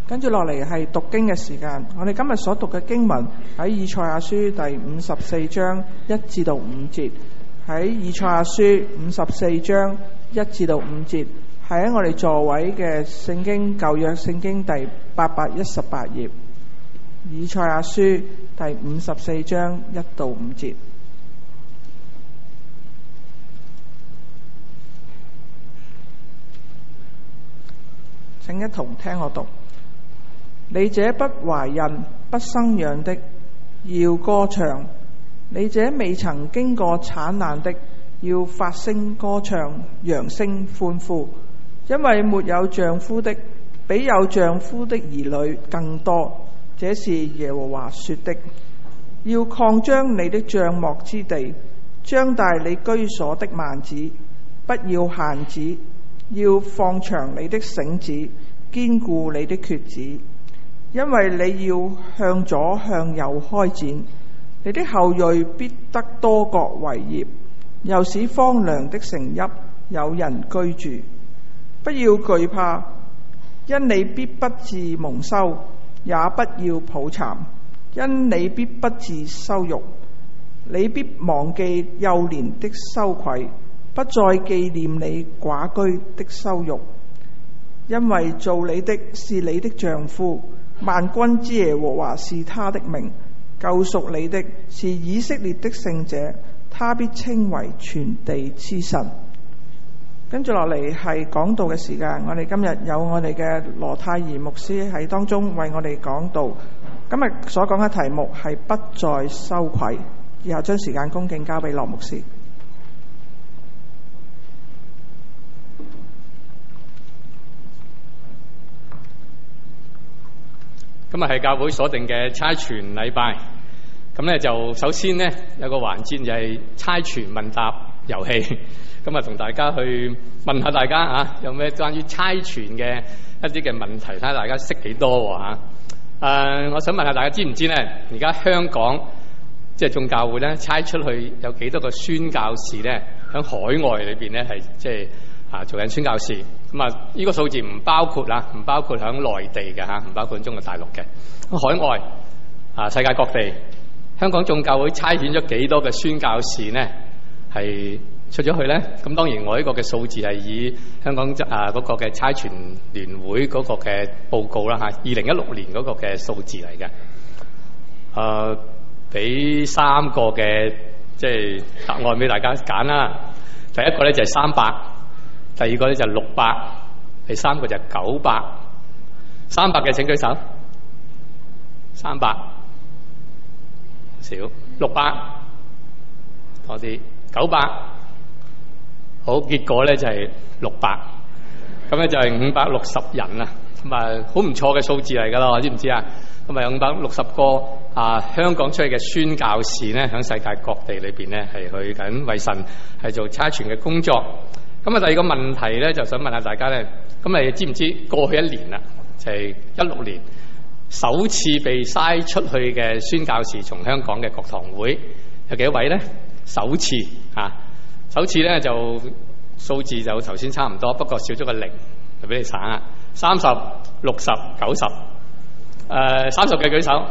跟住落嚟係讀經嘅時間，我哋今日所讀嘅經文喺以賽亞書第54章1至到5節，喺以賽亞書54章1至到5節，係喺我哋座位嘅聖經舊約聖經第818頁，以賽亞書第54章1到5節。請一同聽我讀。你這不懷孕不生養的，要歌唱；你這未曾經過產難的，要發聲歌唱，揚聲歡呼。因為沒有丈夫的，比有丈夫的兒女更多。這是耶和華說的。要擴張你的帳幕之地，張大你居所的幔子，不要限止，要放長你的繩子，堅固你的橛子。因為你要向左向右開展，你的後裔必得多國為業，又使荒涼的城邑有人居住。不要懼怕，因你必不致蒙羞，也不要抱殘，因你必不致羞辱。你必忘記幼年的羞愧，不再紀念你寡居的羞辱。因為造你的是你的丈夫，萬軍之耶和華是他的名，救贖你的是以色列的聖者，他必稱為全地之神。跟住落嚟係講道嘅時間，我哋今日有我哋嘅羅太儀牧師喺當中為我哋講道。今日所講嘅題目係不再羞愧。以後將時間恭敬交俾羅牧師。 今日係教會所定嘅差傳禮拜，咁咧就首先呢，有個環節就係差傳問答遊戲，咁啊同大家去問下大家啊，有咩關於差傳嘅一啲嘅問題，睇下大家識幾多喎。我想問下大家知唔知呢？而家香港即係眾教會咧差出去有幾多個宣教士咧？喺海外裏邊咧係即係做緊宣教士。咁啊，呢個數字唔包括啦，唔包括喺內地嘅嚇，唔包括中國大陸嘅。海外世界各地，香港眾教會差遣咗幾多嘅宣教士呢？係出咗去咧？咁當然我呢個嘅數字係以香港嗰個嘅差傳聯會嗰個嘅報告啦嚇，2016年嗰個嘅數字嚟嘅。俾3個嘅即係答案俾大家揀啦。第一個咧就係300。第二個咧就600，第三個就900。300嘅請舉手。300少，600多啲，900好。結果咧就係600，咁咧就係560人啦。咁啊好唔錯嘅數字嚟㗎啦，知唔知啊？咁啊有560個香港出去嘅宣教士咧，喺世界各地裏邊咧係去緊為神係做差傳嘅工作。咁啊，第二個問題咧，就想問下大家咧，咁你知唔知過去1年啦，就係16年首次被篩出去嘅宣教士從香港嘅國堂會有幾多位咧？首次首次咧就數字就頭先差唔多，不過少咗個0，就俾你省啦。30、60、90，30嘅舉手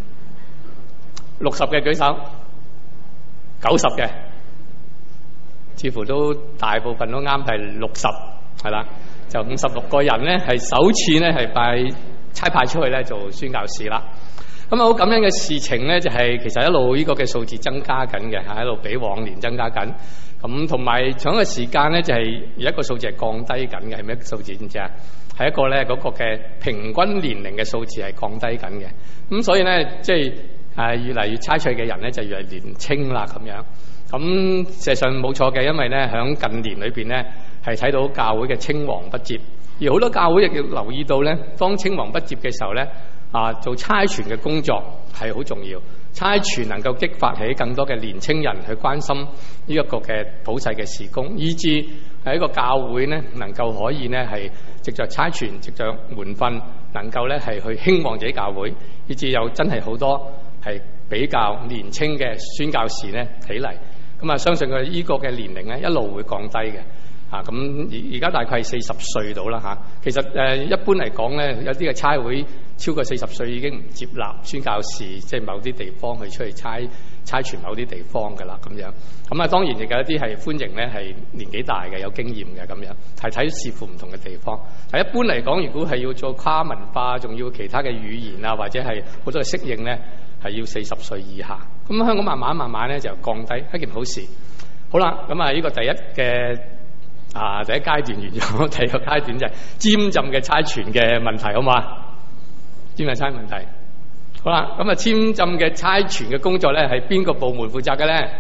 ，60嘅舉手，90嘅。似乎都大部分都啱，係60，係啦，就56個人咧，係首次咧係差派出去咧做宣教士啦。咁啊好感恩嘅事情咧，就係其實一路呢個嘅數字增加緊嘅，喺一路比往年增加緊。咁同埋長嘅時間咧，就係有一個數字係降低緊嘅，係咩數字知唔知啊？係一個咧嗰個嘅平均年齡嘅數字係降低緊嘅。咁所以咧，即係越嚟越差出去嘅人咧，就越嚟年青啦咁樣。咁事實上冇錯嘅，因為咧喺近年裏邊咧係睇到教會嘅青黃不接，而好多教會亦要留意到咧，當青黃不接嘅時候咧，做差傳嘅工作係好重要。差傳能夠激發起更多嘅年青人去關心呢一個嘅普世嘅事工，以致係一個教會咧能夠可以咧係藉着差傳、藉着門訓，能夠咧係去興旺自己教會，以致有真係好多係比較年青嘅宣教士咧起嚟。咁啊，相信佢呢個嘅年齡咧一路會降低嘅。 咁而家大概係40歲到啦嚇。其實一般嚟講咧，有啲嘅差會超過40歲已經唔接納宣教士，即係某啲地方去出去差傳某啲地方㗎啦咁樣。咁啊當然亦有一啲係歡迎咧係年紀大嘅有經驗嘅咁樣，係睇視乎唔同嘅地方。但一般嚟講，如果係要做跨文化，仲要其他嘅語言啊，或者係好多嘅適應咧，係要40歲以下。咁香港慢慢咧就降低，係一件好事。好啦，咁啊呢個第一階段完咗，第二個階段就係尖浸嘅差傳嘅問題，好嘛？尖浸差問題。好啦，咁啊尖浸嘅差傳嘅工作咧，係邊個部門負責嘅咧？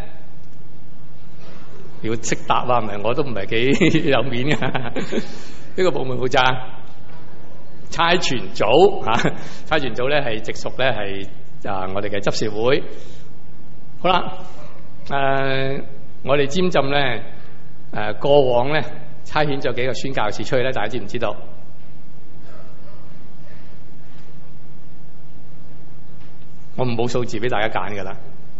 要識答啊，唔係我都唔係幾有面嘅。呢個部門負責差傳組嚇，差傳組咧係直屬咧係我哋嘅執事會。好啦，我哋尖浸咧過往咧差遣咗幾個宣教士出去咧，大家知唔知道？我冇數字俾大家揀噶啦。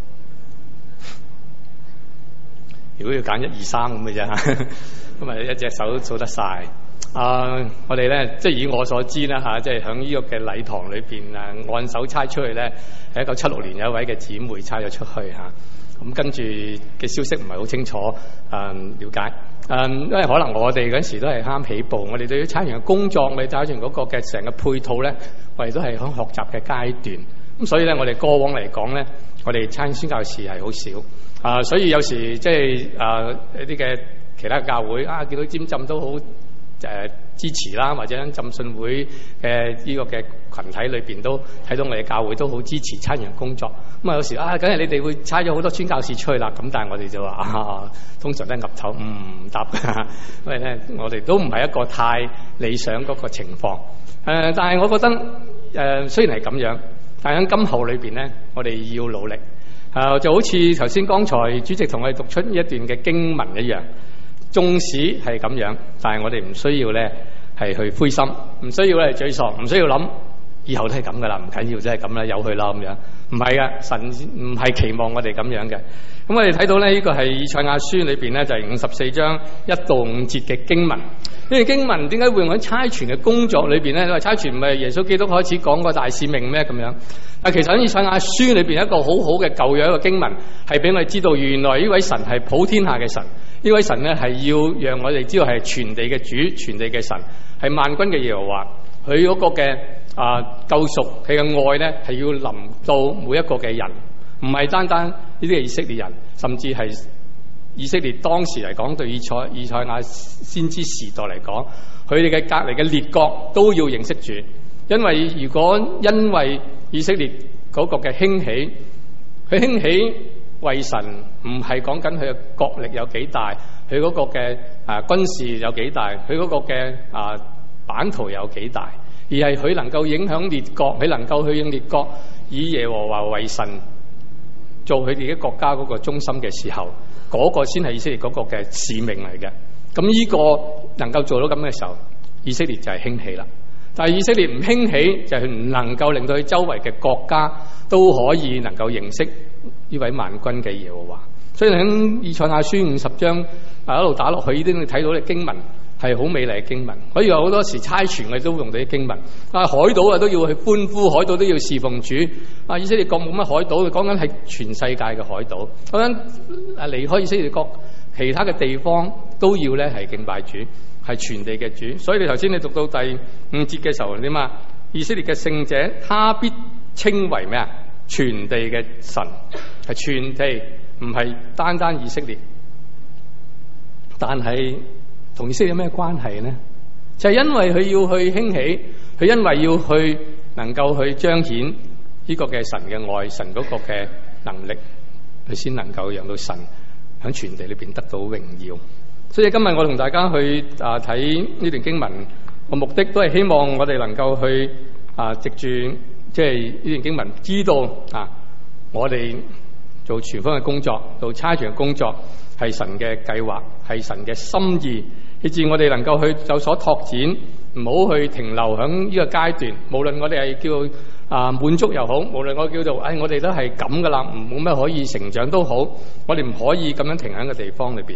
如果要揀1、2、3咁嘅啫，咁啊一隻手數得晒。我哋咧即係以我所知啦嚇，即係喺呢個嘅禮堂裏邊按手差出去咧，係1976年有一位嘅姊妹差咗出去嚇。咁跟住嘅消息唔係好清楚，了解。因為可能我哋嗰時都係啱起步，我哋對於差傳嘅工作，我哋差傳嗰個嘅成個配套咧，我哋都係喺學習嘅階段。咁所以咧，我哋過往嚟講咧，我哋差宣教士係好少。所以有時即係一啲嘅其他教會見到尖浸都好支持啦，或者浸信會嘅呢個嘅群體裏邊都睇到我哋教會都好支持差傳工作。咁有時梗係你哋會差咗好多宣教士出去啦，咁但係我哋就話通常都係岌頭唔答㗎，因為咧我哋都唔係一個太理想嗰個情況。但係我覺得雖然係咁樣，但係喺今後裏邊咧，我哋要努力。就好似頭先剛才主席同我哋讀出呢一段嘅經文一樣，縱使係咁樣，但係我哋唔需要咧係去灰心，唔需要咧沮喪，唔需要諗以後都係咁噶啦，唔緊要，真係咁啦，由佢啦咁樣。唔係噶，神唔係期望我哋咁樣嘅。咁我哋睇到咧，呢個係以賽亞書裏邊咧，就係54章1到5節嘅經文。呢段經文點解會用喺差傳嘅工作裏邊咧？因為差傳唔係耶穌基督開始講個大使命咩咁樣？其實喺以賽亞書裏邊一個好好嘅舊約一個經文，係俾我哋知道原來呢位神係普天下嘅神，呢位神咧係要讓我哋知道係全地嘅主，全地嘅神係萬軍嘅耶和華，佢嗰個嘅救贖，佢嘅愛咧係要臨到每一個嘅人，唔係單單呢啲嘅以色列人，甚至係以色列當時嚟講，對以賽亞先知時代嚟講，佢哋嘅隔離嘅列國都要認識主，因為如果因為以色列嗰個嘅興起，佢興起為神唔係講緊佢嘅國力有幾大，佢嗰個嘅軍事有幾大，佢嗰個嘅版圖有幾大，而係佢能夠影響列國，佢能夠去令列國以耶和華為神做佢哋嘅國家嗰個中心嘅時候，嗰個先係以色列嗰個嘅使命嚟嘅。咁呢個能夠做到咁嘅時候，以色列就係興起啦。但係以色列唔興起，就係唔能夠令到佢周圍嘅國家都可以能夠認識呢位萬軍嘅耶和華。所以喺以賽亞書50章一路打落去，已經睇到啲經文係好美麗嘅經文。所以有好多時差傳嘅都會用到啲經文。海島都要去歡呼，海島都要侍奉主。以色列國冇乜海島，講緊係全世界嘅海島。講緊離開以色列國，其他嘅地方都要咧係敬拜主。係全地嘅主，所以你頭先你讀到第5節嘅時候，點啊？以色列嘅聖者，他必稱為咩啊？全地嘅神，係全地，唔係單單以色列。但係同以色列有咩關係呢？就係因為佢要去興起，佢因為要去能夠去彰顯呢個嘅神嘅愛，神嗰個嘅能力，佢先能夠讓到神喺全地裏邊得到榮耀。所以今日我同大家去睇呢段經文，個目的都係希望我哋能夠去藉住即係呢段經文，知道我哋做傳福音嘅工作，做差傳嘅工作係神嘅計劃，係神嘅心意，以致我哋能夠去有所拓展，唔好去停留喺呢個階段。無論我哋係叫滿足又好，無論我叫做我哋都係咁噶啦，冇咩可以成長都好，我哋唔可以咁樣停喺個地方裏邊。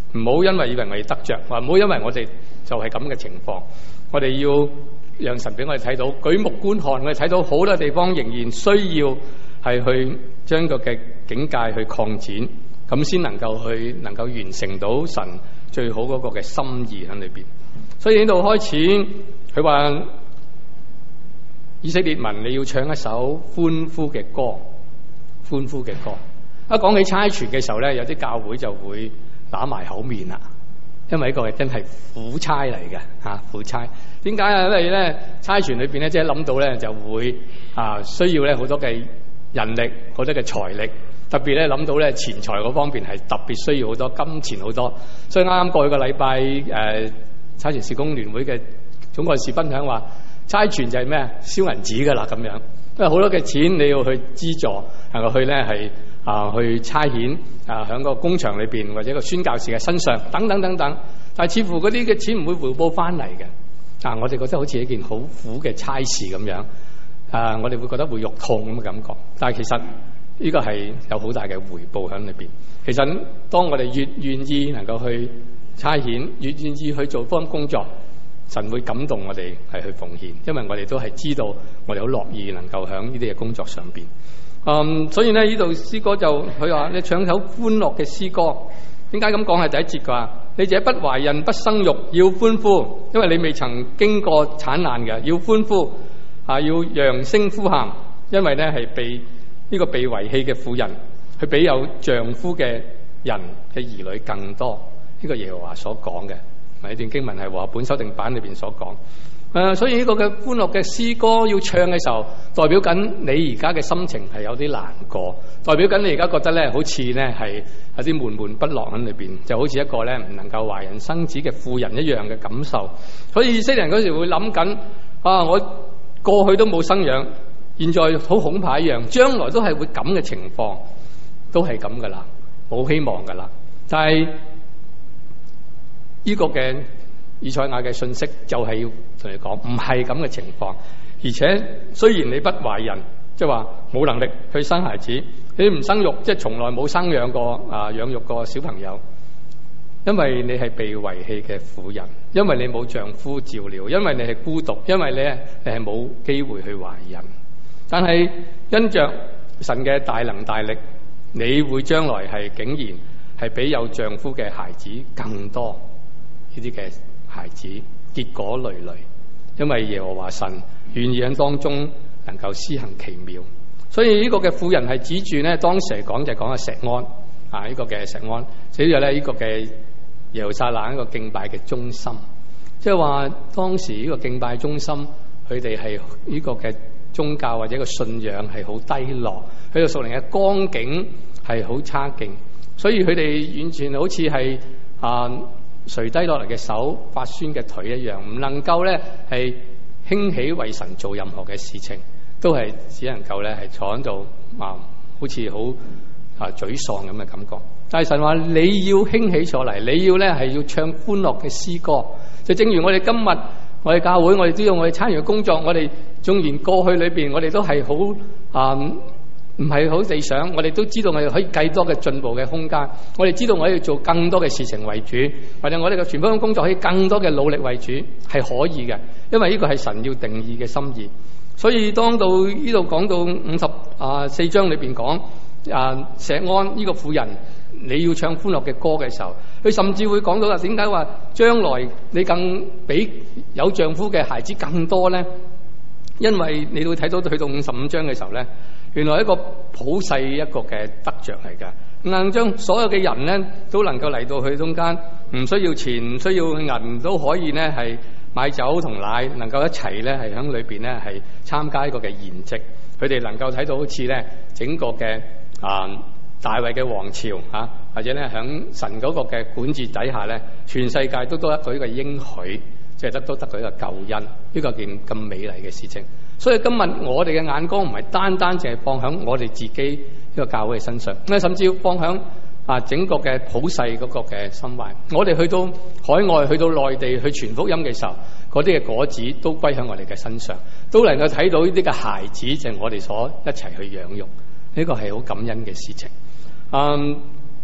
唔好因為以為我哋得着，唔好因為我哋就係咁嘅情況，我哋要讓神俾我哋睇到，舉目觀看，我哋睇到好多地方仍然需要係去將個嘅境界去擴展，咁先能夠完成到神最好嗰個嘅心意喺裏邊。所以呢度開始，佢話以色列民，你要唱一首歡呼嘅歌，歡呼嘅歌。一講起差傳嘅時候咧，有啲教會就會打埋口面啦，因為呢個係真係苦差嚟嘅吓，苦差。點解啊？因為咧差傳裏邊咧，即係諗到咧就會需要咧好多嘅人力，好多嘅財力，特別咧諗到咧錢財嗰方面係特別需要好多金錢好多。所以啱啱過去個禮拜差傳事工聯會嘅總幹事分享話，差傳就係咩啊？燒銀紙噶啦咁樣，因為好多嘅錢你要去資助，能夠去咧係去差遣喺個工場裏邊或者個宣教士嘅身上等等等等，但係似乎嗰啲嘅錢唔會回報翻嚟嘅。我哋覺得好似一件好苦嘅差事咁樣，我哋會覺得會肉痛咁嘅感覺。但係其實呢個係有好大嘅回報喺裏邊。其實當我哋越願意能夠去差遣，越願意去做方工作，神會感動我哋係去奉獻，因為我哋都係知道我哋好樂意能夠喺呢啲嘅工作上邊。所以咧呢度詩歌就佢話你唱首歡樂嘅詩歌。點解咁講？係第一節嘅話，你這不懷孕不生育要歡呼，因為你未曾經過產難嘅，要歡呼要揚聲呼喊，因為咧係被呢個被遺棄嘅婦人，佢比有丈夫嘅人嘅兒女更多。呢個耶和華所講嘅，呢段經文係和合本修訂版裏邊所講。所以呢個嘅歡樂嘅詩歌要唱嘅時候，代表緊你而家嘅心情係有啲難過，代表緊你而家覺得咧好似咧係有啲悶悶不樂喺裏邊，就好似一個咧唔能夠懷孕生子嘅婦人一樣嘅感受。所以以色列人嗰時會諗緊我過去都冇生養，現在好恐怕一樣，將來都係會咁嘅情況，都係咁噶啦，冇希望噶啦。但係呢個嘅以賽亞嘅信息就係要同你講，唔係咁嘅情況。而且雖然你不懷孕，即係話冇能力去生孩子，你唔生育，即係從來冇生養過養育過小朋友，因為你係被遺棄嘅婦人，因為你冇丈夫照料，因為你係孤獨，因為你係冇機會去懷孕。但係因着神嘅大能大力，你會將來係竟然係比有丈夫嘅孩子更多呢啲嘅孩子，結果累累，因為耶和華神願意喺當中能夠施行奇妙。所以呢個嘅婦人係指住咧，當時嚟講就係講石安呢個嘅石安，寫住咧呢個嘅耶路撒冷一個敬拜嘅中心，即係話當時呢個敬拜中心，佢哋係呢個嘅宗教或者個信仰係好低落，佢個屬靈嘅光景係好差勁，所以佢哋完全好似係垂低落嚟嘅手，發酸嘅腿一樣，唔能夠咧係興起為神做任何嘅事情，都係只能夠咧係坐喺度好似好沮喪咁嘅感覺。但係神話你要興起上嚟，你要咧係要唱歡樂嘅詩歌。就正如我哋今日我哋教會，我哋知道我哋參與嘅工作，我哋縱然過去裏邊我哋都係好唔係好理想，我哋都知道我哋可以更多嘅進步嘅空間，我哋知道我哋要做更多嘅事情為主，或者我哋嘅傳福音工作可以更多嘅努力為主，係可以嘅，因為呢個係神要定義嘅心意。所以當到呢度講到54章裏邊講石安呢個婦人你要唱歡樂嘅歌嘅時候，佢甚至會講到點解話將來你更比有丈夫嘅孩子更多呢？因為你會睇到去到55章嘅時候呢，原來一個普世一個嘅得着嚟㗎，能將所有嘅人呢都能夠嚟到佢中間，唔需要錢唔需要銀都可以呢係買酒同奶，能夠一齊呢係喺裏邊呢係參加一個嘅筵席。佢哋能夠睇到好似呢整個嘅大衛嘅王朝或者呢響神嗰個嘅管治底下呢，全世界都得到一個應許，即係得到一個救恩，呢個件咁美麗嘅事情。所以今日我哋嘅眼光唔係單單淨係放響我哋自己呢個教會嘅身上，甚至要放響整個嘅普世嗰個嘅心懷。我哋去到海外，去到內地去傳福音嘅時候，嗰啲嘅果子都歸響我哋嘅身上，都能夠睇到呢啲嘅孩子就係我哋所一齊去養育，呢個係好感恩嘅事情。當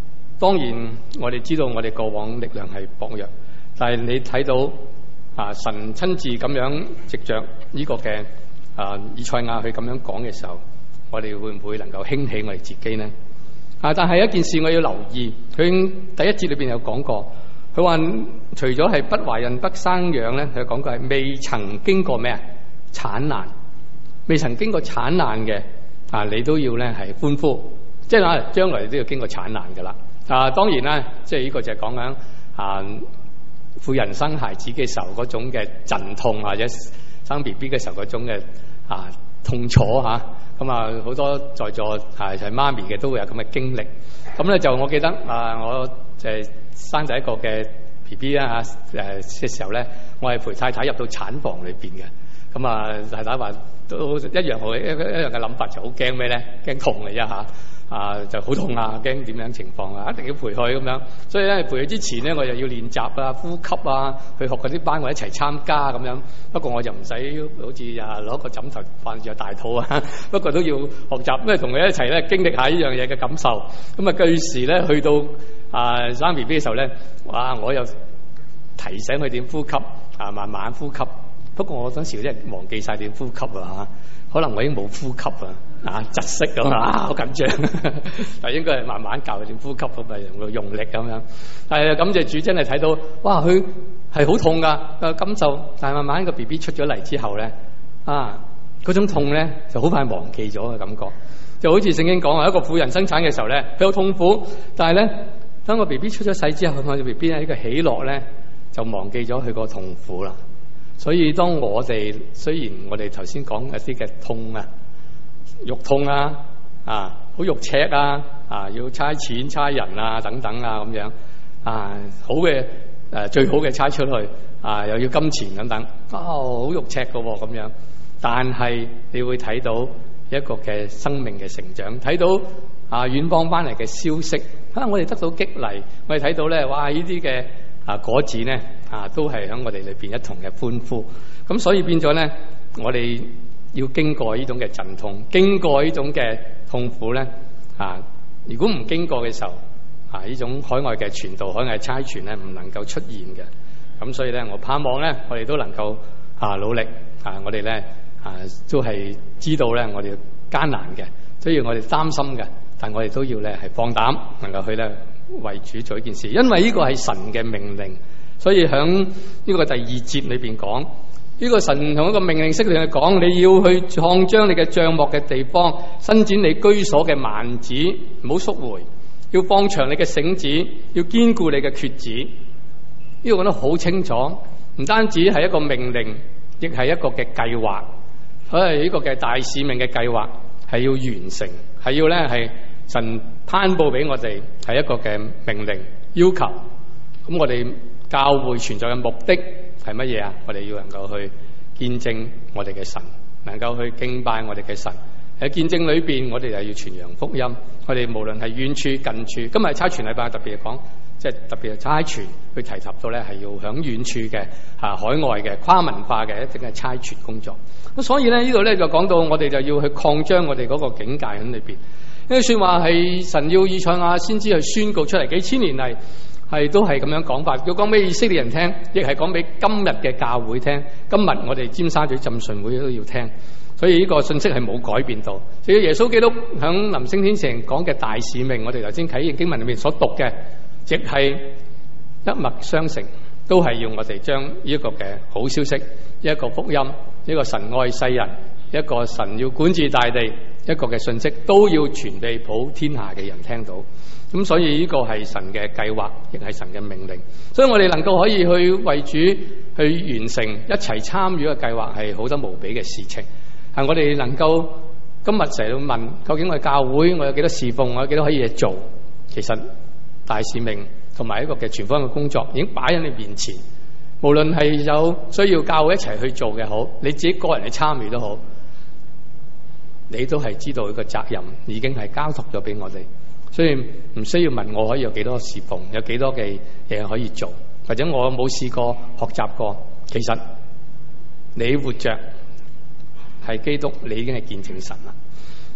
當然我哋知道我哋過往力量係薄弱，但係你睇到神親自咁樣藉着呢個嘅以賽亞去咁樣講嘅時候，我哋會唔會能夠興起我哋自己呢？但係一件事我要留意，佢第一節裏邊有講過，佢話除咗係不懷孕不生養咧，佢講過係未曾經過咩產難，未曾經過產難嘅你都要咧係歡呼，即係將來都要經過產難噶啦。當然啦，即係呢個就係講緊婦人生孩子嘅時候嗰種嘅陣痛，或者生 BB 嘅時候嗰種嘅痛楚咁好多在座係媽咪嘅都會有咁嘅經歷。咁咧就我記得我就係生第一個嘅 BB 啦嘅時候咧，我係陪太太入到產房裏邊嘅。咁太太話都一樣嘅諗法，就好驚咩咧？驚痛嘅啫嚇。就好痛驚點樣情況一定要陪佢咁樣。所以咧陪佢之前咧，我又要練習呼吸去學嗰啲班，我一齊參加咁樣。不過我就唔使好似攞個枕頭瞓住個大肚不過都要學習，因為同佢一齊咧經歷下呢樣嘢嘅感受。咁據時咧去到生 BB 嘅時候咧，我又提醒佢點呼吸慢慢呼吸。不過我當時真係忘記晒點呼吸可能我已經冇呼吸窒息咁好緊張。但應該係慢慢教佢點呼吸，咁咪用力咁樣。但係感謝主，真係睇到佢係好痛噶感受。但係慢慢個 BB 出咗嚟之後咧，嗰種痛咧就好快忘記咗嘅感覺。就好似聖經講一個婦人生產嘅時候咧，佢有痛苦，但係咧當個 BB 出咗世之後，個 BB 呢個喜樂咧就忘記咗佢個痛苦啦。所以當我哋雖然我哋頭先講一啲嘅痛肉痛好肉赤要差錢差人等等咁樣好嘅最好嘅差出去又要金錢等等好肉赤嘅咁樣。但係你會睇到一個嘅生命嘅成長，睇到遠方翻嚟嘅消息我哋得到激勵，我哋睇到咧呢啲嘅果子咧都係喺我哋裏邊一同嘅歡呼。咁所以變咗咧，我哋要經過呢種嘅陣痛，經過呢種嘅痛苦咧如果唔經過嘅時候呢種海外嘅傳道、海外差傳咧唔能夠出現嘅。咁所以咧，我盼望咧我哋都能夠努力我哋咧都係知道咧我哋艱難嘅，所以我哋擔心嘅，但我哋都要咧係放膽能夠去咧為主做一件事，因為呢個係神嘅命令。所以響呢個第二節裏邊講，呢個神同一個命令式嚟講，你要去擴張你嘅帳幕嘅地方，伸展你居所嘅幔子，唔好縮回，要放長你嘅繩子，要堅固你嘅橛子。呢個講得好清楚，唔單止係一個命令，亦係一個嘅計劃。所以呢個嘅大使命嘅計劃係要完成，係要咧係神頒布俾我哋，係一個嘅命令要求。咁我哋教會存在嘅目的係乜嘢我哋要能夠去見證我哋嘅神，能夠去敬拜我哋嘅神。喺見證裏邊，我哋又要傳揚福音。我哋無論係遠處近處，今日差傳禮拜特別講，即係特別係差傳去提及到咧，係要響遠處嘅海外嘅跨文化嘅一啲嘅差傳工作。咁所以咧呢度咧就講到我哋就要去擴張我哋嗰個境界喺裏邊。呢句說話係神要以賽亞先知去宣告出嚟，幾千年嚟係都係咁樣講法。要講俾以色列人聽，亦係講俾今日嘅教會聽。今日我哋尖沙咀浸信會都要聽。所以呢個信息係冇改變到。至於耶穌基督響臨升天前講嘅大使命，我哋頭先啟經文裏面所讀嘅，亦係一脈相承，都係要我哋將呢一個嘅好消息，一個福音，一個神愛世人，一個神要管治大地，一個嘅信息，都要傳俾普天下嘅人聽到。咁所以呢個係神嘅計劃，亦係神嘅命令。所以我哋能夠可以去為主去完成一齊參與嘅計劃，係好得無比嘅事情。係我哋能夠今日成日問，究竟我哋教會我有幾多侍奉，我有幾多可以嘢做？其實大使命同埋一個嘅傳福音嘅工作已經擺喺你面前。無論係有需要教會一齊去做嘅好，你自己個人去參與都好，你都係知道呢個責任已經係交託咗俾我哋。所以唔需要問我可以有幾多侍奉，有幾多嘅嘢可以做，或者我冇試過學習過。其實你活着係基督，你已經係見證神啦。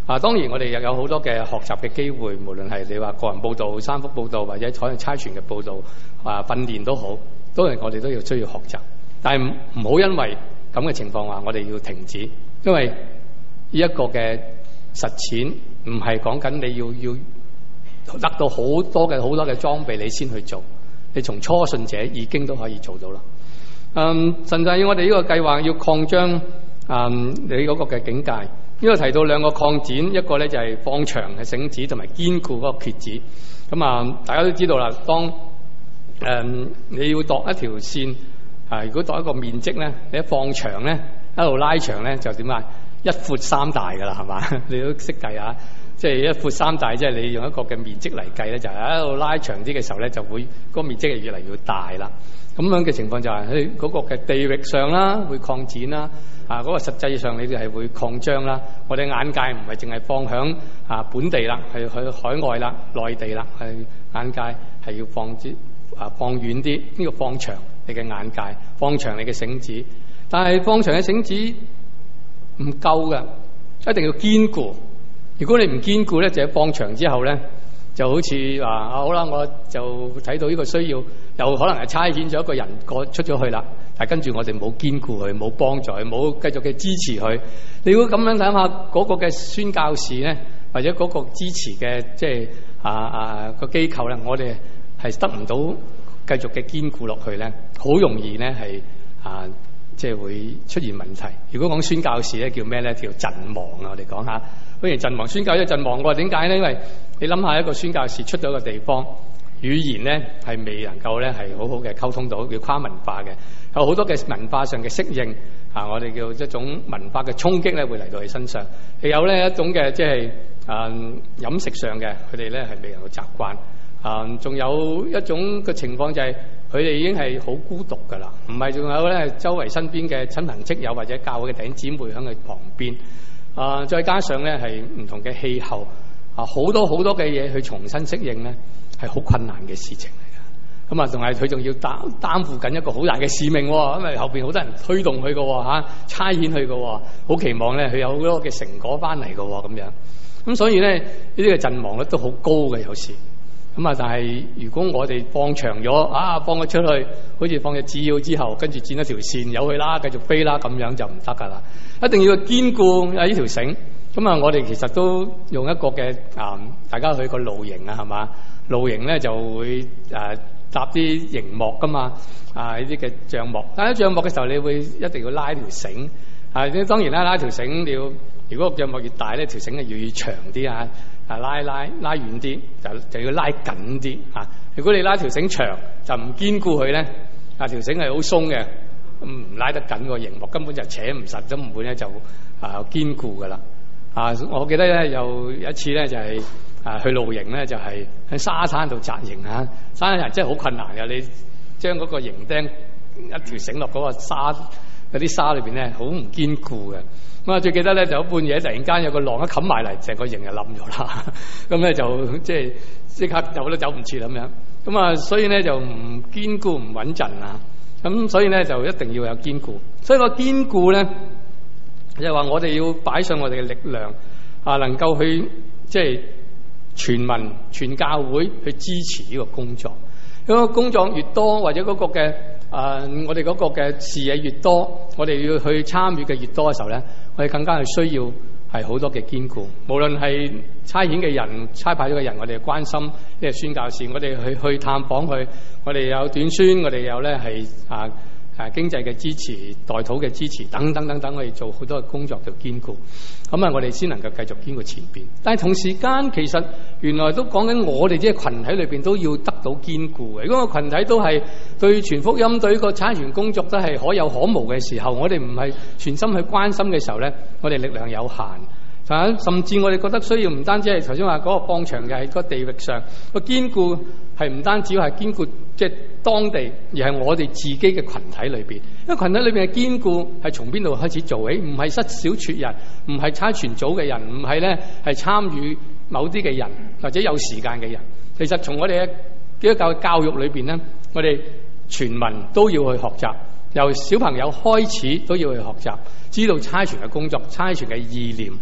當然我哋又有好多嘅學習嘅機會，無論係你話個人報道、三福報道或者可能差傳嘅報道訓練都好，都係我哋都要需要學習。但係唔好因為咁嘅情況話，我哋要停止，因為呢一個嘅實踐唔係講緊你要得到好多嘅裝備你先去做，你從初信者已經都可以做到啦。神就要我哋呢個計劃要擴張你嗰個嘅境界。呢個提到兩個擴展，一個咧就係放長嘅繩子同埋堅固嗰個橛子。咁大家都知道啦，當你要度一條線如果度一個面積咧，你一放長咧，一路拉長咧，就點啊？1闊3大噶啦，係嘛？你都識計啊！即係1闊3大，即係你用一個嘅面積嚟計咧，就係一路拉長啲嘅時候咧，就會嗰個面積係越嚟越大啦。咁樣嘅情況就係喺嗰個嘅地域上啦，會擴展啦。嗰個實際上你哋係會擴張啦。我哋眼界唔係淨係放響本地啦，係去海外啦、內地啦，係眼界係要放遠啲。呢個放長你嘅眼界，放長你嘅繩子。但係放長嘅繩子唔夠嘅，一定要堅固。如果你唔堅固咧，就喺放長之後咧，就好似話好啦，我就睇到呢個需要，又可能係差遣咗一個人出咗去啦。但係跟住我哋冇堅固佢，冇幫助佢，冇繼續嘅支持佢。你如果咁樣睇下嗰個嘅宣教士咧，或者嗰個支持嘅即係個機構咧，我哋係得唔到繼續嘅堅固落去咧，好容易咧係即係會出現問題。如果講宣教士咧，叫咩咧？叫陣亡啊！我哋講下，不如陣亡宣教，即係陣亡。我話點解咧？因為你諗下一個宣教士出咗個地方，語言咧係未能夠咧係好好嘅溝通到，叫跨文化嘅，有好多嘅文化上嘅適應我哋叫一種文化嘅衝擊咧，會嚟到佢身上。亦有咧一種嘅即係飲食上嘅，佢哋咧係未能夠習慣。仲有一種嘅情況就係佢哋已經係好孤獨噶啦，唔係仲有咧周圍身邊嘅親朋戚友或者教會嘅弟兄姊妹喺佢旁邊。再加上咧係唔同嘅氣候好多嘅嘢去重新適應咧，係好困難嘅事情嚟嘅。咁仲係佢仲要擔負緊一個好大嘅使命，因為後邊好多人推動佢嘅差遣佢嘅，好期望咧佢有好多嘅成果翻嚟嘅咁樣。咁所以咧呢啲嘅陣亡率都好高嘅有時。但係如果我哋放長咗放佢出去，好似放隻紙鷂之後，跟住剪一條線由佢啦，繼續飛啦，咁樣就唔得噶啦。一定要堅固呢條繩。我哋其實都用一個嘅大家去個露營係嘛？露營咧就會搭啲營幕噶嘛，呢啲嘅帳幕。但係帳幕嘅時候，你會一定要拉條繩。當然啦，拉條繩你要，如果個帳幕越大咧，條繩係越長啲拉遠啲，就要拉緊啲。如果你拉條繩長，就唔堅固佢咧，條繩係好鬆嘅，唔拉得緊個營幕，根本就扯唔實，都唔會咧就堅固噶啦。我記得咧有一次咧就係去露營咧，就係喺沙灘度紮營沙灘人真係好困難嘅。你將嗰個營釘一條繩落嗰個嗰啲沙裏邊咧，好唔堅固嘅。最記得咧就有半夜突然間有個浪一冚埋嚟，成個營就冧咗啦。咁咧就即刻走都走唔切咁樣。所以咧就唔堅固唔穩陣啊。咁所以咧就一定要有堅固。所以個堅固咧就係話我哋要擺上我哋嘅力量能夠去即係全民全教會去支持呢個工作。因為工作越多，或者嗰個嘅我哋嗰個嘅視野越多，我哋要去參與嘅越多嘅時候咧，我哋更加係需要係好多嘅堅固。無論係差遣嘅人、差派咗嘅人，我哋關心呢個宣教士，我哋去探訪佢，我哋有短宣，我哋有咧係經濟嘅支持、代禱嘅支持等等等等，我哋做好多嘅工作就堅固。我哋先能夠繼續堅固前邊。但係同時間，其實原來都講緊我哋即係群體裏邊都要得到堅固嘅。如果個群體都係對傳福音、對個差傳工作都係可有可無嘅時候，我哋唔係全心去關心嘅時候咧，我哋力量有限。甚至我哋覺得需要唔單止係頭先話嗰個放長嘅喺個地域上個堅固，係唔單止係堅固即係當地，而係我哋自己嘅群體裏邊。因為群體裏邊嘅堅固係從邊度開始做起？唔係失小撮人，唔係差傳組嘅人，唔係咧係參與某啲嘅人或者有時間嘅人。其實從我哋嘅基督教嘅教育裏邊咧，我哋全民都要去學習，由小朋友開始都要去學習，知道差傳嘅工作、差傳嘅意念。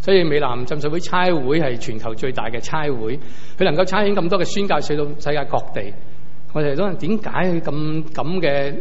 所以美南浸信會差會係全球最大嘅差會，佢能夠差遣咁多嘅宣教士到世界各地。我哋都問點解佢咁嘅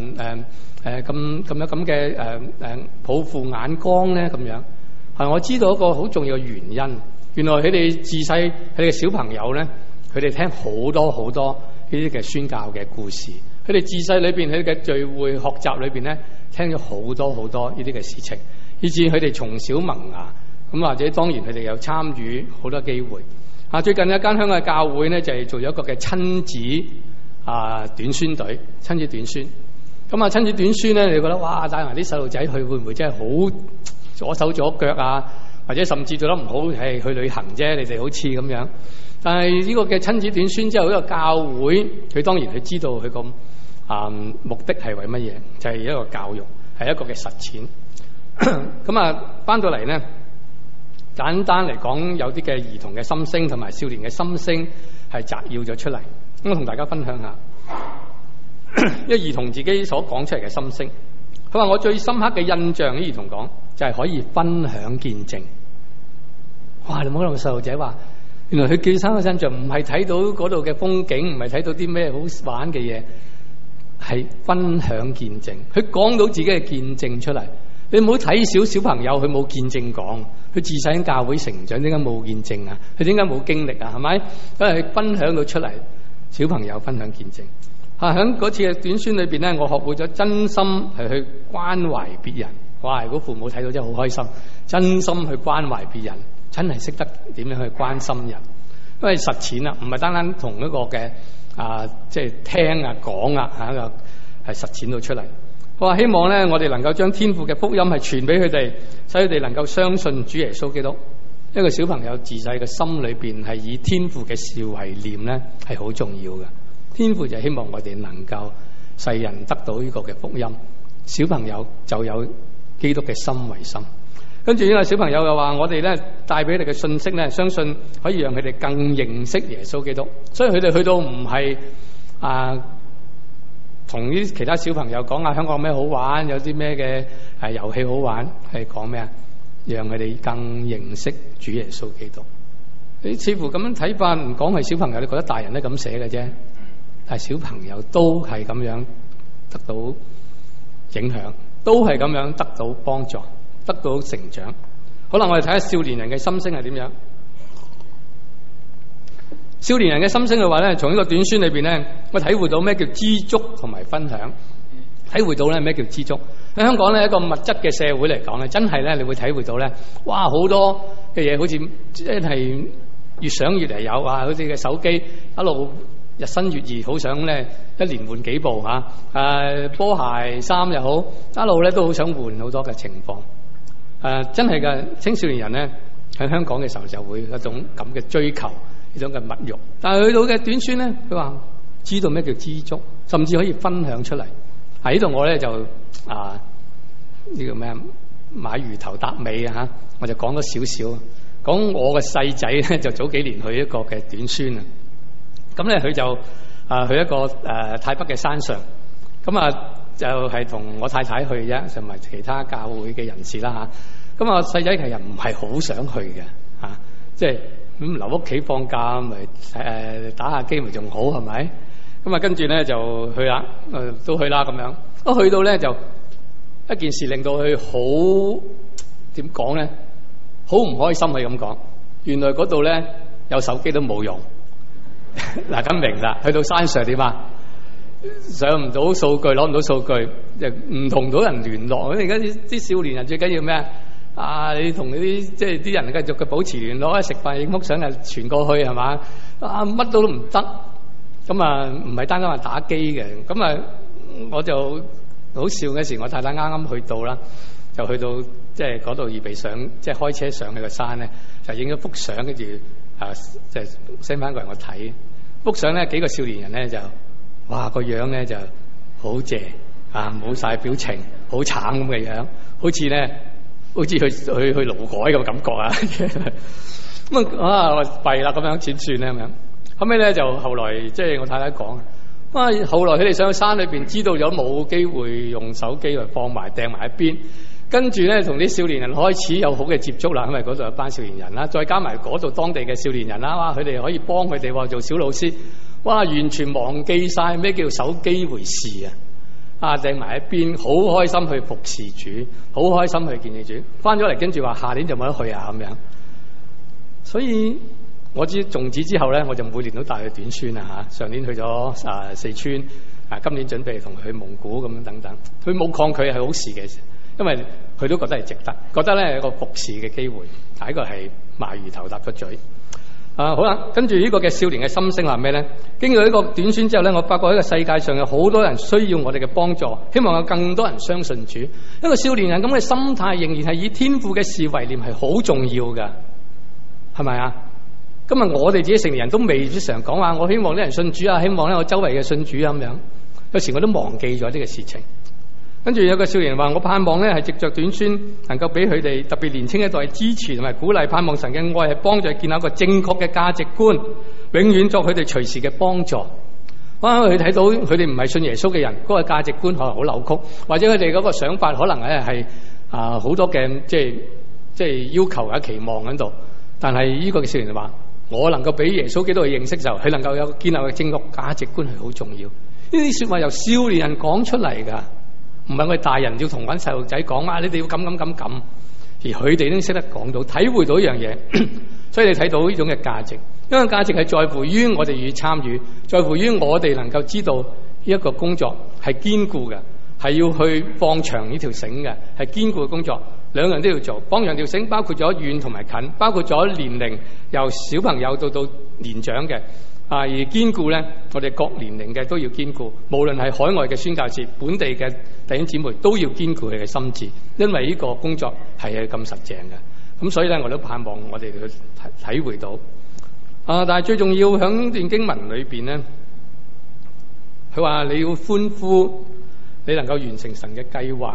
咁嘅抱負眼光咧？咁樣係我知道一個好重要嘅原因。原來佢哋自細佢哋嘅小朋友咧，佢哋聽好多呢啲嘅宣教嘅故事。佢哋自細裏邊佢哋嘅聚會學習裏邊咧，聽咗好多呢啲嘅事情，以至佢哋從小萌芽。咁或者當然佢哋有參與好多機會。最近一間香港嘅教會咧就係做咗一個嘅親子短宣隊，親子短宣。咁親子短宣咧，你覺得哇，帶埋啲細路仔去會唔會真係好左手左腳啊？或者甚至做得唔好，係去旅行啫，你哋好似咁樣。但係呢個嘅親子短宣之後，呢個教會佢當然佢知道佢個目的係為乜嘢，就係一個教育，係一個嘅實踐。咁翻到嚟咧，簡單嚟講，有啲嘅兒童嘅心聲同埋少年嘅心聲係摘要咗出嚟，咁我同大家分享下。因為兒童自己所講出嚟嘅心聲，佢話我最深刻嘅印象，啲兒童講就係可以分享見證。哇！你冇諗到細路仔話，原來佢最深嘅印象唔係睇到嗰度嘅風景，唔係睇到啲咩好玩嘅嘢，係分享見證。佢講到自己嘅見證出嚟。你唔好睇小朋友，佢冇見證講，佢自細喺教會成長，點解冇見證啊？佢點解冇經歷啊？係咪？因為佢分享到出嚟，小朋友分享見證。喺嗰次嘅短宣裏邊咧，我學會咗真心係去關懷別人。哇！如果父母睇到真係好開心，真心去關懷別人，真係識得點樣去關心人。因為實踐啊，唔係單單同一個嘅即係聽講係實踐到出嚟。我話希望咧，我哋能夠將天父嘅福音係傳俾佢哋，使佢哋能夠相信主耶穌基督。一個小朋友自細嘅心裏邊係以天父嘅事為念咧，係好重要嘅。天父就希望我哋能夠世人得到呢個嘅福音，小朋友就有基督嘅心為心。跟住呢個小朋友又話：我哋咧帶俾佢哋嘅信息咧，相信可以讓佢哋更認識耶穌基督。所以佢哋去到唔係同啲其他小朋友講下香港咩好玩，有啲咩嘅遊戲好玩，係講咩啊？讓佢哋更認識主耶穌基督。你似乎咁樣睇法，唔講係小朋友，你覺得大人都咁寫嘅啫。但係小朋友都係咁樣得到影響，都係咁樣得到幫助，得到成長。可能我哋睇下少年人嘅心聲係點樣。少年人嘅心聲嘅話咧，從呢個短宣裏邊咧，我體會到咩叫知足同埋分享，體會到咧咩叫知足。喺香港咧一個物質嘅社會嚟講咧，真係咧你會體會到咧，哇好多嘅嘢好似真係越想越嚟有啊！好似嘅手機一路日新月異，好想咧一年換幾部波鞋衫又好，一路咧都好想換好多嘅情況。真係嘅青少年人咧喺香港嘅時候就會有一種咁嘅追求。呢種嘅物慾，但係去到嘅短宣咧，佢話知道咩叫知足，甚至可以分享出嚟。喺呢度我咧就呢個咩買魚頭搭尾啊嚇，我就講咗少少，講我嘅細仔咧就早幾年去一個嘅短宣啊。咁咧佢就去一個太北嘅山上，咁就係同我太太去啫，同埋其他教會嘅人士啦嚇。咁細仔其實唔係好想去嘅嚇，即係。咁留屋企放假咪打下機咪仲好係咪？咁跟住咧就去啦，都去啦咁樣。一去到咧就一件事令到佢好點講咧，好唔開心係咁講。原來嗰度咧有手機都冇用。嗱咁明啦，去到山上點啊？上唔到數據，攞唔到數據，又唔同到人聯絡。而家啲少年人最緊要咩？你同嗰啲即係啲人繼續嘅保持聯絡，食飯影幅相就傳過去係嘛？乜都唔得，咁唔係單單話打機嘅，咁我就好笑嘅時，我太太啱啱去到啦，就去到即係嗰度預備上，即係開車上去個山咧，就影咗幅相，跟住即係 send 翻過嚟我睇幅相咧，幾個少年人咧就哇個樣咧就好正冇晒表情，好慘咁嘅樣，好似咧。好似去勞改咁感覺啊！咁弊啦咁樣點算咧咁樣？後尾咧就後來即係我太太講，後來佢哋上去山裏邊知道咗冇機會用手機嚟放埋掟埋一邊， 跟住咧同啲少年人開始有好嘅接觸啦，因為嗰度有班少年人啦，再加埋嗰度當地嘅少年人啦，哇！佢哋可以幫佢哋做小老師，哇！完全忘記晒咩叫手機回事啊！掟埋一邊，好開心去服侍主，好開心去見主。翻咗嚟跟住話下年就冇得去啊咁樣。所以我知種子之後咧，我就每年都帶佢短宣啊嚇。上年去咗四川，今年準備同佢去蒙古咁樣等等。佢冇抗拒係好事嘅，因為佢都覺得係值得，覺得咧有個服侍嘅機會。呢個係賣魚頭搭咗嘴。好啦，跟住呢個嘅少年嘅心聲係咩咧？經過呢個短宣之後咧，我發覺呢個世界上有好多人需要我哋嘅幫助，希望有更多人相信主。一個少年人咁嘅心態，仍然係以天父嘅事為念，係好重要噶，係咪啊？今日我哋自己成年人都未常講話，我希望啲人信主啊，希望咧我周圍嘅信主啊咁樣。有時我都忘記咗呢個事情。跟住有個少年話：我盼望咧係藉着短宣，能夠俾佢哋特別年青一代支持同埋鼓勵，盼望神嘅愛係幫助建立一個正確嘅價值觀，永遠作佢哋隨時嘅幫助。哇！佢睇到佢哋唔係信耶穌嘅人，嗰個價值觀可能好扭曲，或者佢哋嗰個想法可能咧係好多嘅即係要求啊期望喺度。但係呢個少年話：我能夠俾耶穌基督去認識就，佢能夠有建立嘅正確價值觀係好重要。呢啲說話由少年人講出嚟噶。唔係我哋大人要同緊細路仔講你哋要咁，而佢哋都識得講到、體會到一樣嘢，所以你睇到呢種嘅價值。因為價值係在乎於我哋予以參與，在乎於我哋能夠知道呢一個工作係堅固嘅，係要去放長呢條繩嘅，係堅固嘅工作，兩樣都要做。放長條繩包括咗遠同埋近，包括咗年齡由小朋友到年長嘅。而堅固咧，我哋各年齡嘅都要堅固，無論係海外嘅宣教士、本地嘅弟兄姊妹，都要堅固佢嘅心志，因為呢個工作係咁實淨嘅。咁所以咧，我都盼望我哋去體會到。但係最重要響段經文裏邊咧，佢話你要歡呼，你能夠完成神嘅計劃。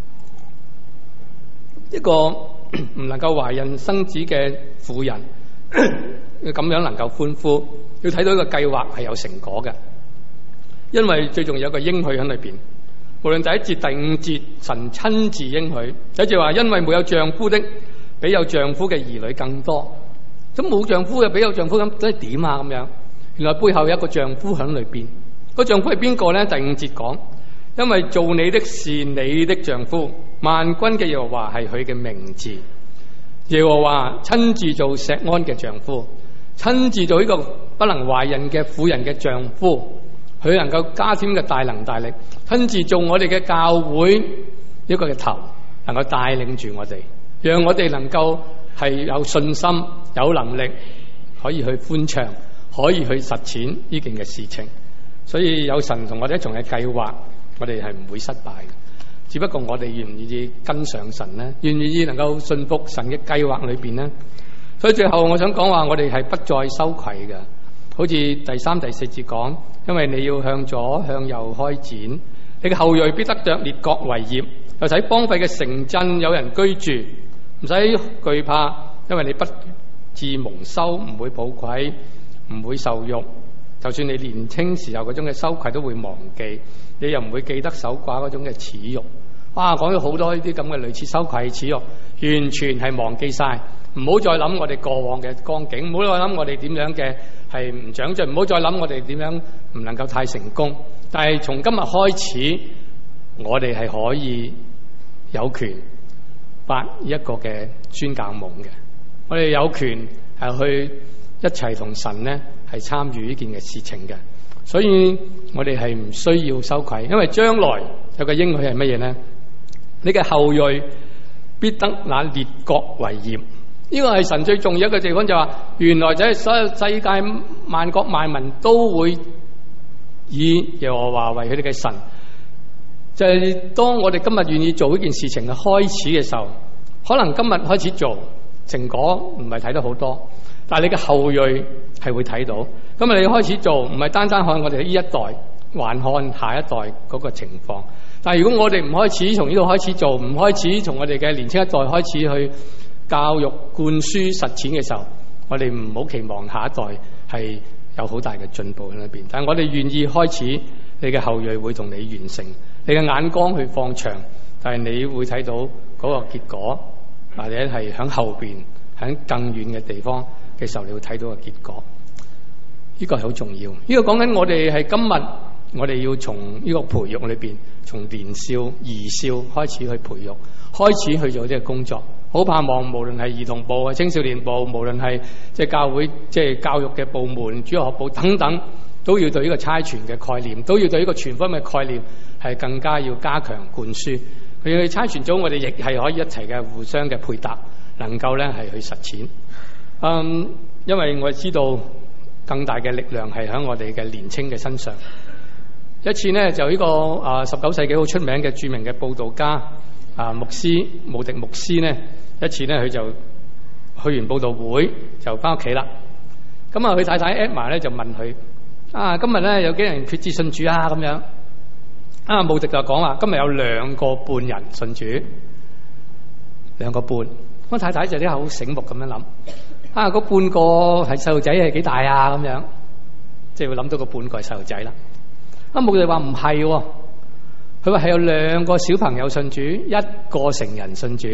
一個唔能夠懷孕生子嘅婦人，要咁樣能夠歡呼。要睇到呢個計劃係有成果嘅，因為最重要有個應許喺裏邊。無論第一節、第五節，神親自應許，就好似話因為沒有丈夫的，比有丈夫嘅兒女更多。咁冇丈夫嘅比有丈夫咁，即係點啊？咁樣，原來背後有一個丈夫喺裏邊。個丈夫係邊個咧？第五節講，因為做你的是你的丈夫，萬軍嘅耶和華係佢嘅名字。耶和華親自做錫安嘅丈夫，親自做呢個不能懷孕嘅婦人嘅丈夫，佢能夠加添嘅大能大力，親自做我哋嘅教會一個嘅頭，能夠帶領住我哋，讓我哋能夠係有信心、有能力，可以去歡唱，可以去實踐呢件嘅事情。所以有神同我哋一齊嘅計劃，我哋係唔會失敗嘅。只不過我哋願唔願意跟上神呢？願唔願意能夠信服神嘅計劃裏邊呢？所以最後我想講話，我哋係不再羞愧嘅。好似第3、第4節講，因為你要向左向右開展，你嘅後裔必得着列國為業，又使荒廢嘅城鎮有人居住，唔使懼怕，因為你不致蒙羞，唔會抱愧，唔會受辱。就算你年青時候嗰種嘅羞愧都會忘記，你又唔會記得守寡嗰種嘅恥辱。哇，講咗好多呢啲咁嘅類似羞愧恥辱，完全係忘記晒。唔好再諗我哋過往嘅光景，唔好再諗我哋點樣嘅係唔長進，唔好再諗我哋點樣唔能夠太成功。但係從今日開始，我哋係可以有權發一個嘅宣教夢嘅，我哋有權係去一齊同神呢係參與呢件嘅事情嘅。所以我哋係唔需要羞愧，因為將來有個應許係乜嘢呢？你嘅後裔必得那列國為業。呢個係神最重要一個地方，就話原來就係所有世界萬國萬民都會以耶和華為佢哋嘅神。就係當我哋今日願意做呢件事情嘅開始嘅時候，可能今日開始做成果唔係睇得好多，但係你嘅後裔係會睇到。今日你開始做，唔係單單看我哋呢一代，還看下一代嗰個情況。但係如果我哋唔開始從呢度開始做，唔開始從我哋嘅年輕一代開始去教育灌輸實踐嘅時候，我哋唔好期望下一代係有好大嘅進步喺裏邊。但係我哋願意開始，你嘅後裔會同你完成，你嘅眼光去放長，但係你會睇到嗰個結果，或者係喺後邊喺更遠嘅地方嘅時候，你會睇到個結果。呢個係好重要。呢個講緊我哋係今日，我哋要從呢個培育裏邊，從年少兒少開始去培育，開始去做呢個工作。好盼望無論係兒童部啊、青少年部，無論係即係教會即係教育嘅部門、主學部等等，都要對呢個差傳嘅概念，都要對呢個傳福音嘅概念係更加要加強灌輸。佢哋差傳組，我哋亦係可以一齊嘅互相嘅配搭，能夠咧係去實踐。因為我知道更大嘅力量係喺我哋嘅年青嘅身上。一次呢，就呢個19世紀好出名嘅著名嘅佈道家牧師慕迪牧師呢，一次呢，佢就去完佈道會就翻屋企啦。咁佢太太 Emma 咧就問佢：今日咧有幾人決志信主啊？咁樣慕迪就講話：今日有2個半人信主，2個半。我太太就啲好醒目咁樣諗：嗰半個係細路仔係幾大啊？咁樣即係會諗到個半個係細路仔啦。慕迪話唔係喎，佢話係有2個小朋友信主，1個成人信主。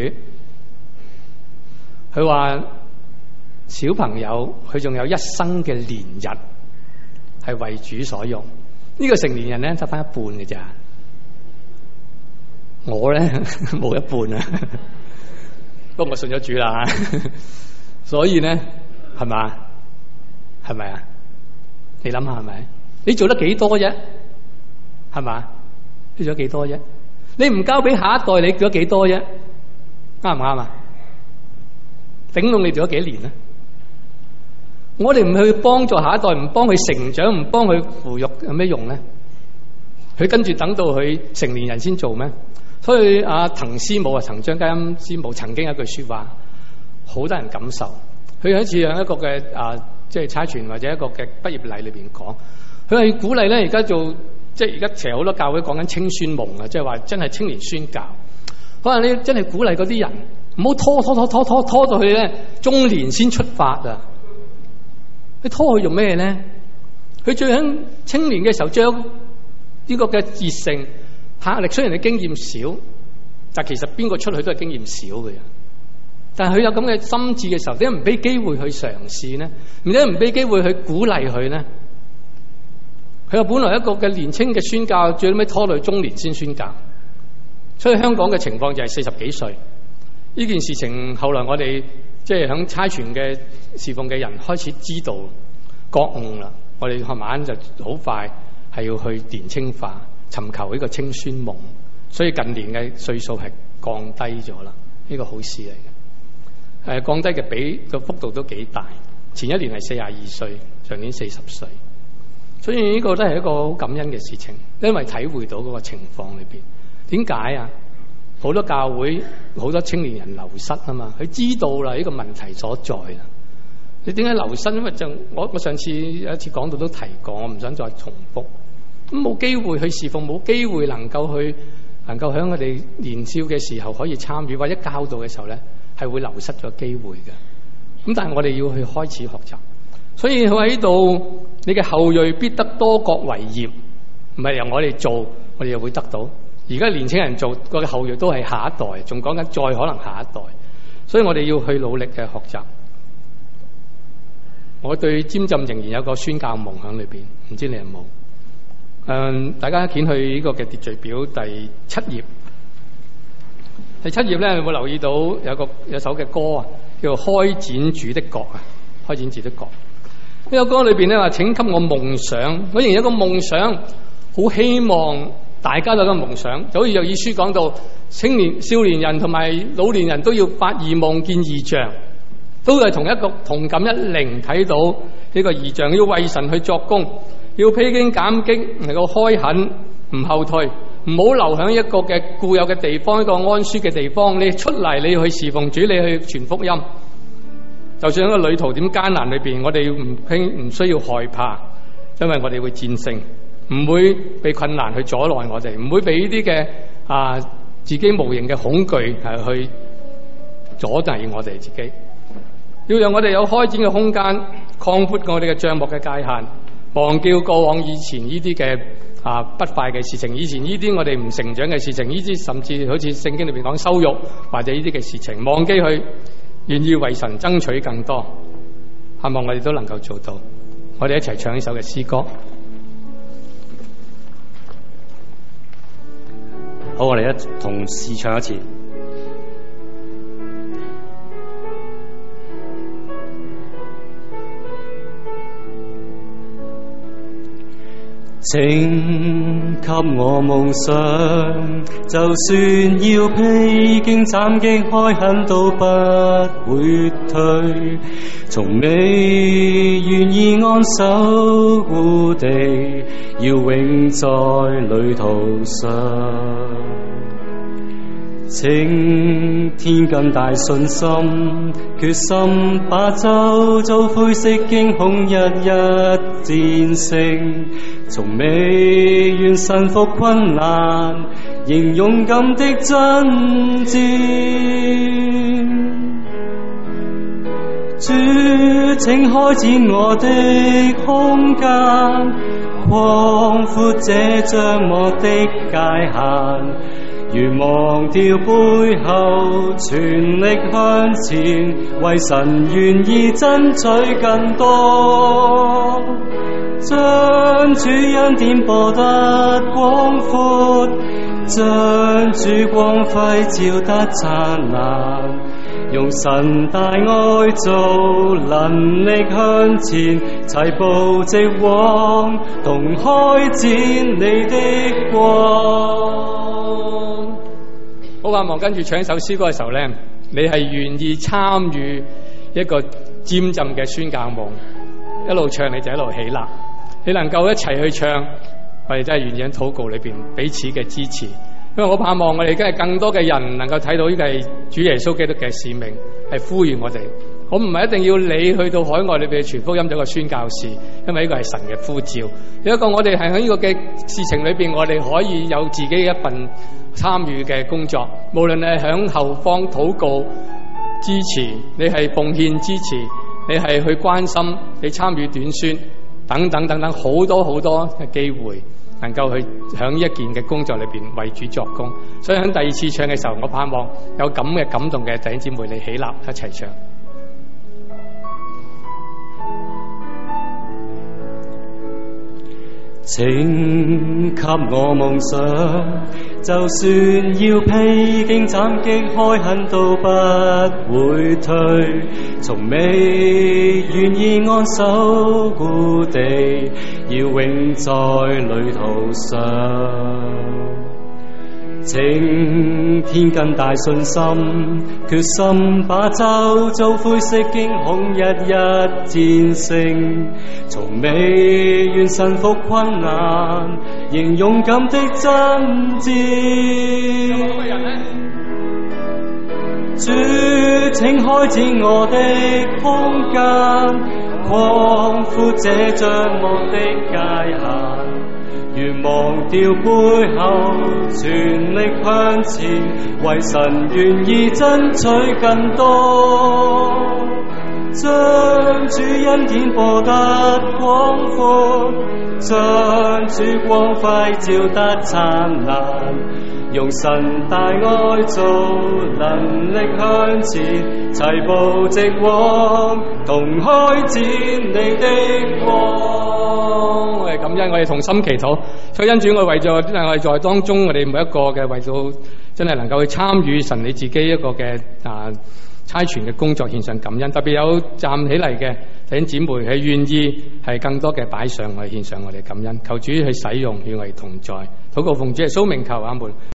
佢話小朋友佢仲有一生嘅年日係為主所用，呢個成年人咧得翻一半嘅咋，我咧冇一半啊，不過我信咗主啦，所以咧係咪？係咪啊？你諗下係咪？你做得幾多啫？係嘛？你做咗幾多啫？你唔交俾下一代，你做咗幾多啫？啱唔啱啊？頂到你做咗幾年咧？我哋唔去幫助下一代，唔幫佢成長，唔幫佢扶育，有咩用咧？佢跟住等到佢成年人先做咩？所以滕師母滕張嘉欣師母曾經有一句說話，好多人感受。佢有一次喺一個嘅即係差傳或者一個嘅畢業禮裏邊講，佢係鼓勵咧而家做。即係而家成日好多教會講緊青宣夢啊，即係話真係青年宣教。可能你真係鼓勵嗰啲人唔好拖到佢咧中年先出發啊！你拖佢做咩咧？佢最喺青年嘅時候將呢個嘅熱誠、魄力，雖然你經驗少，但其實邊個出去都係經驗少嘅人。但係佢有咁嘅心智嘅時候，點解唔俾機會去嘗試呢？點解唔俾機會去鼓勵佢呢？佢話本來一個嘅年青嘅宣教，最尾拖到中年先宣教，所以香港嘅情況就係40幾歲。呢件事情後來我哋即係響差傳嘅侍奉嘅人開始知道覺悟啦，我哋慢慢就好快係要去年青化，尋求呢個青宣夢。所以近年嘅歲數係降低咗啦，呢個好事嚟嘅。降低嘅比個幅度都幾大，前一年係42歲，上年40歲。所以呢個都係一個好感恩嘅事情，因為體會到嗰個情況裏邊。點解啊？好多教會好多青年人流失啊嘛，佢知道啦呢個問題所在啦。你點解流失？因為我上次有一次講到都提過，我唔想再重複。咁冇機會去侍奉，冇機會能夠喺我哋年少嘅時候可以參與或者教導嘅時候咧，係會流失咗機會嘅。咁但係我哋要去開始學習。所以佢喺度，你嘅後裔必得多國為業，唔係由我哋做，我哋又會得到。而家年輕人做個嘅後裔都係下一代，仲講緊再可能下一代，所以我哋要去努力嘅學習。我對尖浸仍然有個宣教夢喺裏邊，唔知你有冇？大家掀去呢個嘅秩序表第7頁，第7頁咧，你有冇留意到有首嘅歌啊，叫做《開展主的國》啊，《開展主的國》。呢首歌裏邊咧話，請給我夢想。我仍然有一個夢想，好希望大家都有個夢想，就好似約珥書講到，青年、少年人同埋老年人都要發異夢、見異象，都係同一個同感一靈，睇到呢個異象，要為神去作工，要披荊斬棘，能夠開墾，唔後退，唔好留喺一個嘅固有嘅地方，一個安舒嘅地方。你出嚟，你要去侍奉主，你去傳福音。就算喺個旅途點艱難裏邊，我哋唔需要害怕，因為我哋會戰勝，唔會被困難去阻礙我哋，唔會被呢啲嘅自己無形嘅恐懼去阻滯我哋自己。要讓我哋有開展嘅空間，擴闊我哋嘅帳幕嘅界限，忘掉過往以前呢啲嘅不快嘅事情，以前呢啲我哋唔成長嘅事情，呢啲甚至好似聖經裏邊講羞辱或者呢啲嘅事情，忘記佢，願意為神爭取更多，盼望我哋都能夠做到。我哋一齊唱呢首嘅詩歌。 好，我哋一同試唱一次。請給我夢想，就算要披荊斬棘，開墾都不會退。從未願意安守故地，要永在旅途上。請天更大信心，決心把周遭灰色驚恐一一戰勝。從未願臣服困難，仍勇敢的爭戰。主，請開展我的空間，擴闊這障幕的界限。願忘掉背後，全力向前，為神願意爭取更多。將主恩典播得廣闊，將主光輝照得燦爛，用神大愛做能力向前，齊步直往，同開展你的光。 好盼望跟住唱一首詩歌嘅時候咧，你係願意參與一個漸浸嘅宣教夢，一路唱你就一路起立，你能夠一齊去唱，我哋真係願意喺禱告裏邊彼此嘅支持。因為我盼望我哋真係更多嘅人能夠睇到呢個係主耶穌基督嘅使命，係呼籲我哋。我唔係一定要你去到海外裏邊傳福音做一個宣教士，因為呢個係神嘅呼召。有一個我哋係喺呢個嘅事情裏邊，我哋可以有自己一份參與嘅工作，無論你係響後方禱告支持，你係奉獻支持，你係去關心，你參與短宣等等等等，好多好多嘅機會，能夠去響一件嘅工作裏邊為主作工。所以喺第二次唱嘅時候，我盼望有咁嘅感動嘅弟兄姊妹，你起立一齊唱。 請給我夢想，就算要披荊斬棘，開墾都不會退。從未願意安守故地，要永在旅途上。請天更大信心，決心把周遭灰色驚恐一一戰勝。從未願臣服困難，仍勇敢的爭戰。主，請開展我的空間，擴闊這障幕的界限。願忘掉背後，全力向前，為神願意爭取更多。將主恩典播得廣闊，將主光輝照得燦爛，用神大愛做能力向前，齊步直往，同開展你的光。 我哋感恩，我哋同心祈禱。所以因主，我為咗我哋在當中，我哋每一個嘅為到真係能夠去參與神你自己一個嘅差傳嘅工作，獻上感恩。特別有站起嚟嘅弟兄姊妹係願意係更多嘅擺上，我哋獻上我哋感恩。求主去使用，與我哋同在。禱告奉主耶穌名求，阿門。